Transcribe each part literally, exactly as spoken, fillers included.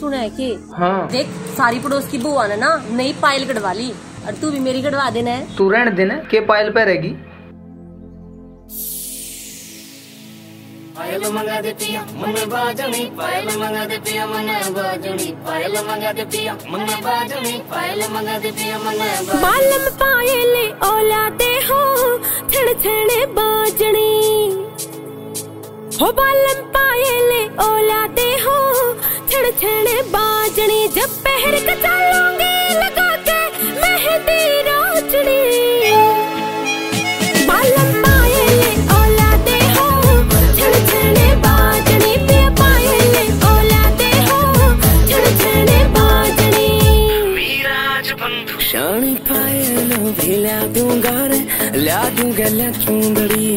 सुना है कि हाँ। देख सारी पड़ोस की बुआ ने ना नई पायल कटवा ली और तू भी मेरी कटवा देना है। तू रहने देना के पायल पे रहेगी। पायल मंगा दे पिया मन बाजनी पायल मंगा दे पिया मन बाजनी पायल मंगा दे पिया मन बाजनी पायल मंगा दे पिया मन बाजनी बालम पायल औलादे हो छड़ छड़े बाजनी हो बालम पायल औलादे हो छड़ छड़े बाजनी जब पहर के चलोगे लगा के मेहंदी रोचनी बालम पायल औलादे हो छड़ छड़े बाजनी पे पायल औलादे हो छड़ छड़े बाजनी विराज बंधु शानी पायल भी ला दूंगा रे ला दूंगा ला चुंदड़ी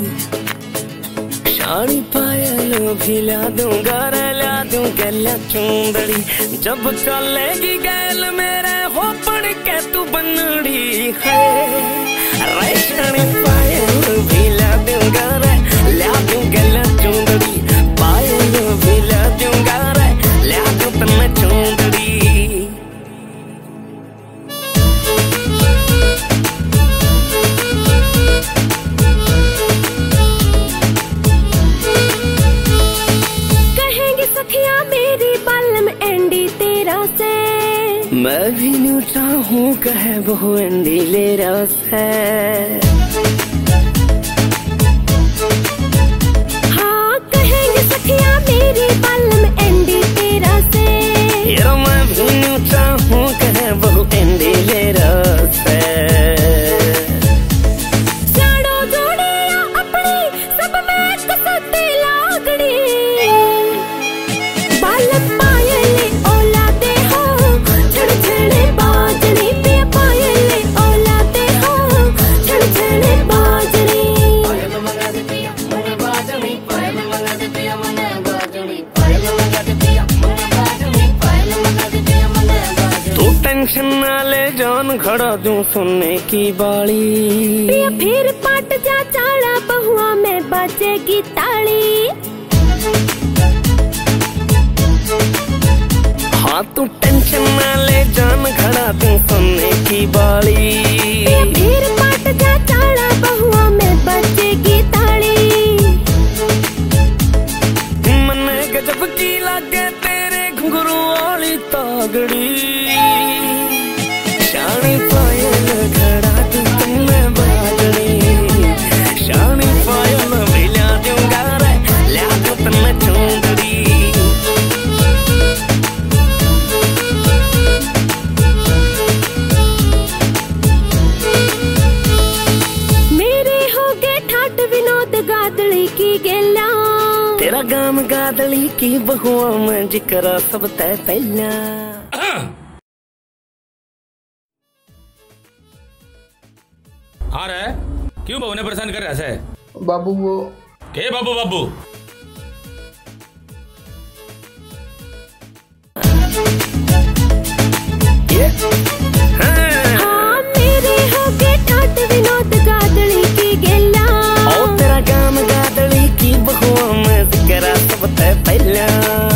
शानी पायल भी ला दूंगा रे ला दूंगा ला चुंदड़ी जब चलेगी गैल मेरे हो पड़ के तू बनड़ी है रे शानी पायल भी ला दूंगा रे ला दूंगा ला चुंदड़ी पायल भी ला दूंगा रे ला दूंगा चुंदड़ी। मैं भी न्यू चाहूँ कहे बहु एंडी ले रस है हाँ कहेंगे सखिया मेरी बालम एंडी तेरा से यार मैं भी न्यू चाहूँ कहे बहु एंडी ले रस है साड़ो जोड़िया अपनी सब में कसते लागड़ी बालम पायल औलादे हो छड़ छड़े बाजनी पे पायल औलादे हो छड़ छड़े बाजनी पायल मंगा दे पिया मन बाजनी पायल मंगा दे पिया मन बाजनी पायल मंगा दे पिया मन बाजनी पायल मंगा दे पिया मन बाजनी तू टेंशन ना ले जान खड़ा दूं सुनने की बाली पिया फिर पाट जा चाड़ा बहुआ में बजेगी ताली हाँ तू टेंशन ना ले जान खड़ा दूं सुनने की बाली पिया फिर पाट जा चाड़ा बहुआ में बजेगी ताली मन गजब की लागे तेरे घुंघरू वाली तागड़ी शानी पायल खड़ा तू तुमने बाजनी शानी पायल भी ला दूंगा रे ला दूं तन्ने चुंदड़ी मेरे हो गए ठाट विनोद गादड़ी की गेला तेरा गाम गादड़ी की बहुआ में जिक्र सब तय पहला। हाँ रे क्यों बहू ने परेशान कर रहा है? बाबू वो के बाबू बाबू हाँ मेरे हो गए ठाट विनोद गादड़ी की गेला ओ तेरा गाम गादड़ी की बहुआ में जिक्र सब तय पहला।